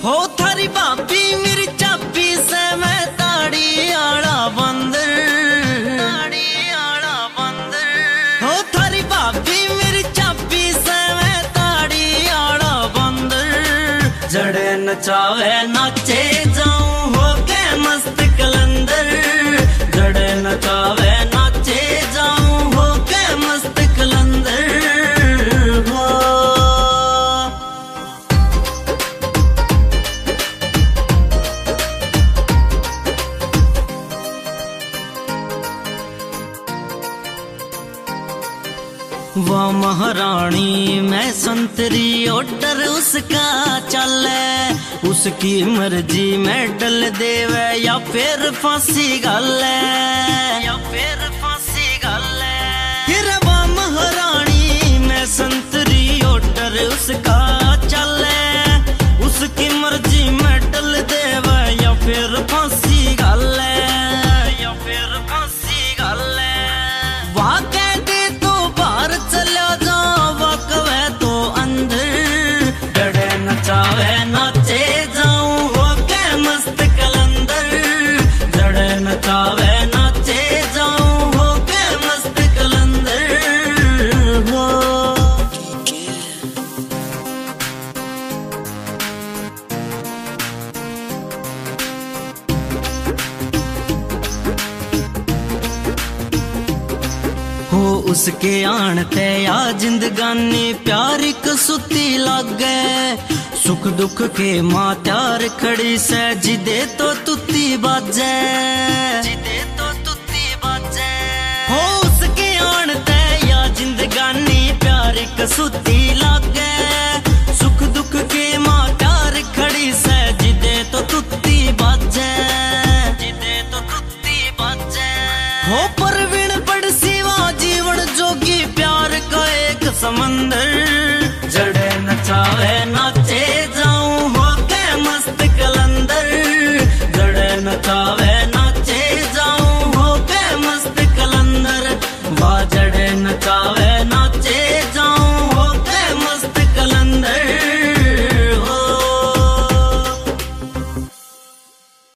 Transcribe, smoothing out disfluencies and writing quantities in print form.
हो थारी भाभी मेरी चाबी से मैं ताड़ी आड़ा बंदर, ताड़ी आड़ा बंदर। हो थारी भाभी मेरी चाबी से मैं ताड़ी आड़ा बंदर। जड़े नचावे नाचे जाऊं हो के मस्त कलंदर। जड़े नचावे नाचे जाऊं हो के मस्त कलंदर। हो वाह महारानी मैं संतरी ऑर्डर उसका चले। उसकी मर्जी में डल देवे या फिर फांसी गाले, या फिर फांसी गाले। फिर वाह महारानी मैं संतरी ऑर्डर उसका चले। उसकी मर्जी में डल देवे या फिर फांसी गाले, या फिर फांसी गाले। वाह कह दे तो बाहर चला जाओ कवे तो अंदर। जड़े नचावे नाचे जाऊं हो के मस्त कलंदर। जड़े नचावे नाचे जाऊं हो के मस्त कलंदर। हो हो उसके आणते या जिंदगानी प्यारी कसुती लागे। सुख दुख के माँ त्यार खड़ी से जिदे तो तुत्ती बाजे, जिदे तो तुत्ती बाजे। हो उसके आणते या जिंदगानी प्यारी कसुती लागे। सुख दुख के माँ त्यार खड़ी से जिदे तो तुत्ती बाजे, जिदे तो तुत्ती बाजे। हो परवीन बड़ सिवा जीवन जोगी प्यार का एक समंदर। जड़े नचावे नाचे जाऊं हो के मस्त कलंदर। जड़े नचावे नाचे जाऊं हो के मस्त कलंदर। वाह जड़े नचावे